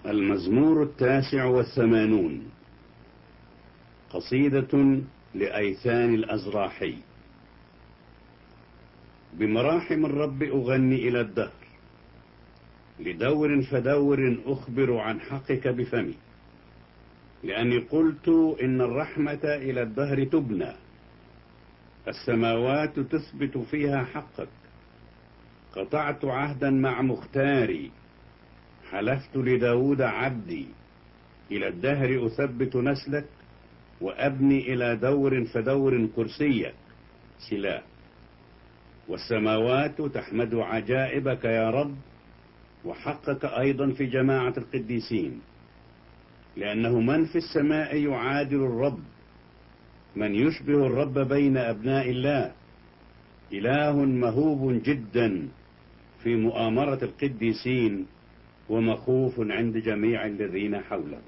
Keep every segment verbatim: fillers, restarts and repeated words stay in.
المزمور التاسع والثمانون، قصيدة لأيثان الأزراحي. بمراحم الرب أغني إلى الدهر، لدور فدور أخبر عن حقك بفمي، لأني قلت إن الرحمة إلى الدهر تبنى، السماوات تثبت فيها حقك. قطعت عهدا مع مختاري، حلفت لداود عبدي، إلى الدهر أثبت نسلك، وأبني إلى دور فدور كرسيك. سلا. والسماوات تحمد عجائبك يا رب، وحقك أيضا في جماعة القديسين، لأنه من في السماء يعادل الرب؟ من يشبه الرب بين أبناء الله؟ إله مهوب جدا في مؤامرة القديسين، ومخوف عند جميع الذين حوله.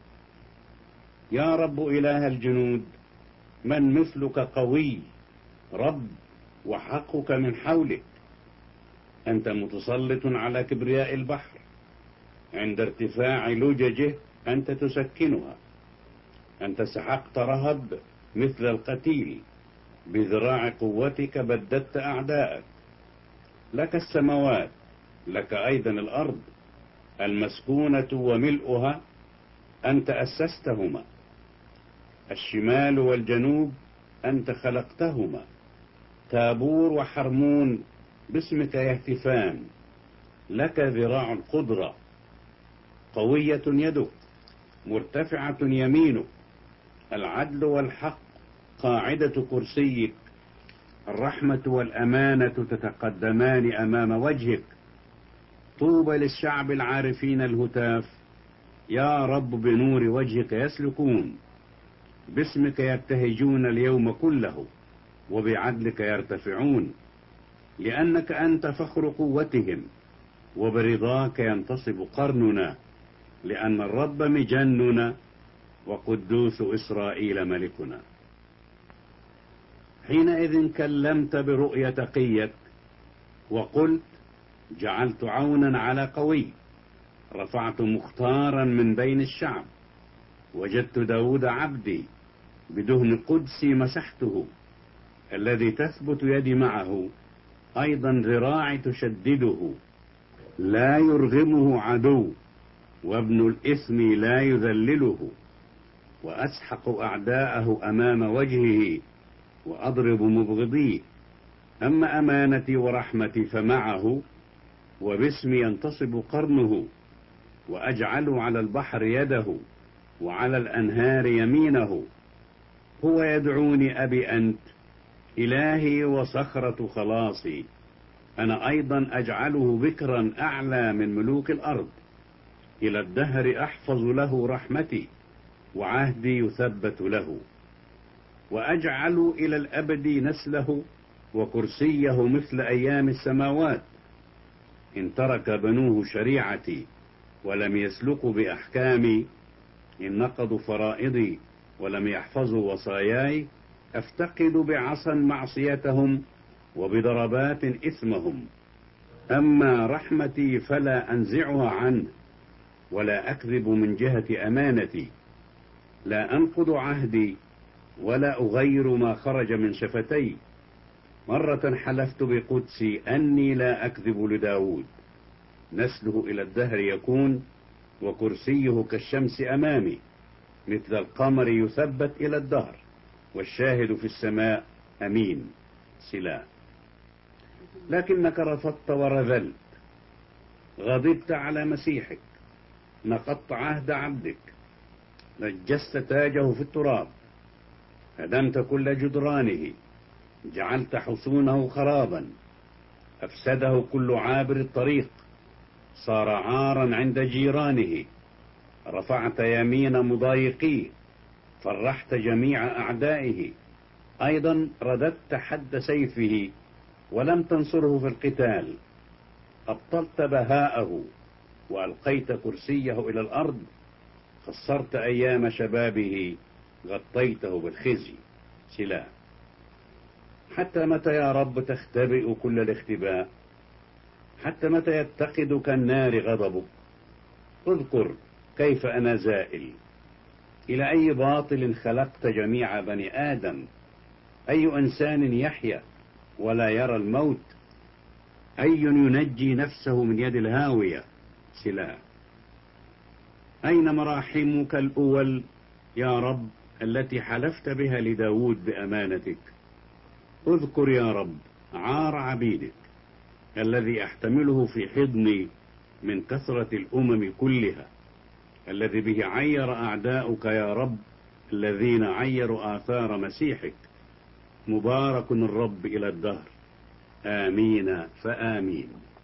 يا رب إله الجنود، من مثلك قوي رب، وحقك من حولك. أنت متسلط على كبرياء البحر، عند ارتفاع لججه أنت تسكنها. أنت سحقت رهب مثل القتيل، بذراع قوتك بددت أعداءك. لك السماوات، لك أيضا الأرض، المسكونة وملؤها، أنت أسستهما. الشمال والجنوب أنت خلقتهما. تابور وحرمون باسمك يهتفان. لك ذراع القدرة، قوية يدك، مرتفعة يمينك. العدل والحق قاعدة كرسيك، الرحمة والأمانة تتقدمان أمام وجهك. طوبى للشعب العارفين الهتاف، يا رب بنور وجهك يسلكون. باسمك يبتهجون اليوم كله، وبعدلك يرتفعون، لأنك أنت فخر قوتهم، وبرضاك ينتصب قرننا. لأن الرب مجننا، وقدوس إسرائيل ملكنا. حينئذ كلمت برؤيا تقيك، وقلت جعلت عونا على قوي. رفعت مختارا من بين الشعب، وجدت داود عبدي، بدهن قدسي مسحته. الذي تثبت يدي معه، أيضا ذراعي تشدده. لا يرغمه عدو، وابن الإثم لا يذلله. وأسحق أعداءه أمام وجهه، وأضرب مبغضيه. أما أمانتي ورحمتي فمعه، وباسمي ينتصب قرنه. وأجعل على البحر يده، وعلى الأنهار يمينه. هو يدعوني أبي أنت، إلهي وصخرة خلاصي. أنا أيضا أجعله بكرا أعلى من ملوك الأرض. إلى الدهر أحفظ له رحمتي، وعهدي يثبت له. وأجعل إلى الأبد نسله، وكرسيه مثل أيام السماوات. إن ترك بنوه شريعتي، ولم يسلكوا بأحكامي، إن نقضوا فرائضي ولم يحفظوا وصاياي، أفتقد بعصا معصيتهم، وبضربات إثمهم. أما رحمتي فلا أنزعها عنه، ولا أكذب من جهة أمانتي. لا أنقض عهدي، ولا أغير ما خرج من شفتي. مرة حلفت بقدسي أني لا أكذب لداود. نسله إلى الدهر يكون، وكرسيه كالشمس أمامي. مثل القمر يثبت إلى الدهر، والشاهد في السماء أمين. سلا. لكنك رفضت ورذلت، غضبت على مسيحك، نقضت عهد عبدك، نجست تاجه في التراب، هدمت كل جدرانه، جعلت حصونه خرابا، أفسده كل عابر الطريق، صار عارا عند جيرانه. رفعت يمين مضايقيه، فرحت جميع أعدائه. أيضا رددت حد سيفه، ولم تنصره في القتال. أبطلت بهاءه، وألقيت كرسيه إلى الأرض. خسرت أيام شبابه، غطيته بالخزي. سلا. حتى متى يا رب تختبئ كل الاختباء؟ حتى متى يتقد كالنار غضبك؟ اذكر كيف أنا زائل. إلى أي باطل خلقت جميع بني آدم؟ أي إنسان يحيا ولا يرى الموت؟ أي ينجي نفسه من يد الهاوية؟ سلا. أين مراحمك الأول يا رب التي حلفت بها لداود بأمانتك؟ اذكر يا رب عار عبيدك الذي أحتمله في حضني من كثرة الأمم كلها، الذي به عير أعداؤك يا رب الذين عيروا آثار مسيحك. مبارك الرب إلى الدهر. آمين فآمين.